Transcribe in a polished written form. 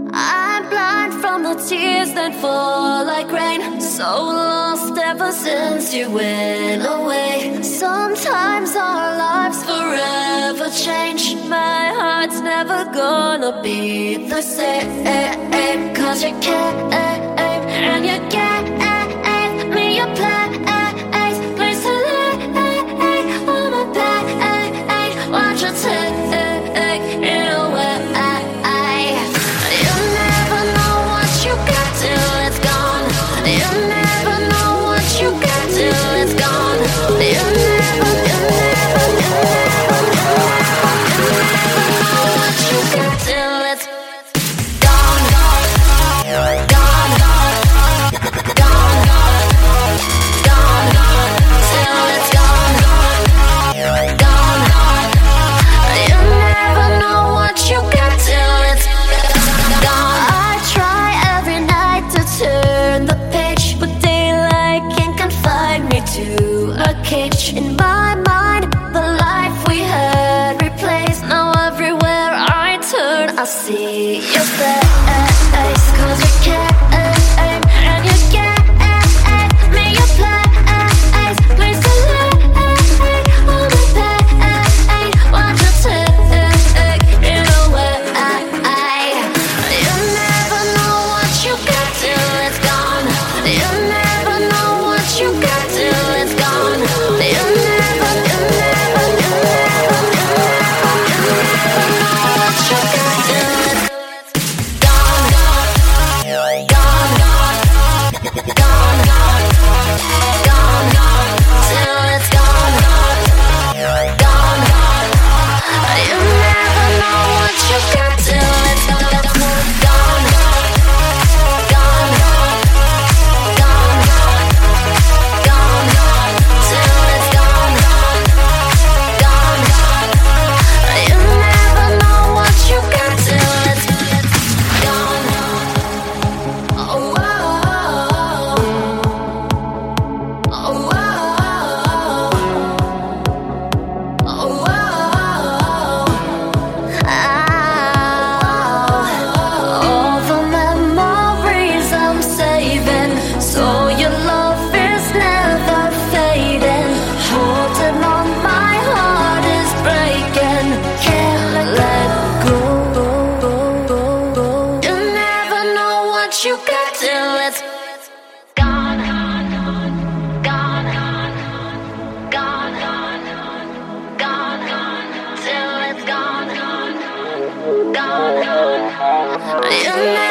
I'm blind from the tears that fall like rain. So lost ever since you went away. Sometimes our lives forever change. My heart's never gonna be the same. Cause you can't, and you can't me a place to lay on my back. Watch you take it away. You never know what you got till it's gone. You never know what you got till it's gone. You never know what you got till it's gone. Gone, gone, gone, till it's gone. Gone. You never know what you got till it's gone. I try every night to turn the page, but daylight can't confine me to a cage. In my mind, the life we had replaced. Now everywhere I turn, I see your face. Cause you can't, and you can't me a place to lay on the bed. Watch you take it away. You never know what you got till it's gone. You never know what you got till it's gone. You never know what you got till it's gone. Gone, gone, gone, till it's gone. Gone. You never know what you got till it's gone. Gone, gone, gone, till it's gone. Gone. You never know what you got till it's gone. Oh, all the memories I'm saving, so your love is never fading. Holding on, my heart is breaking. Can't let go. You never know what you got till it's gone. Gone, gone, till it's gone. Gone. You never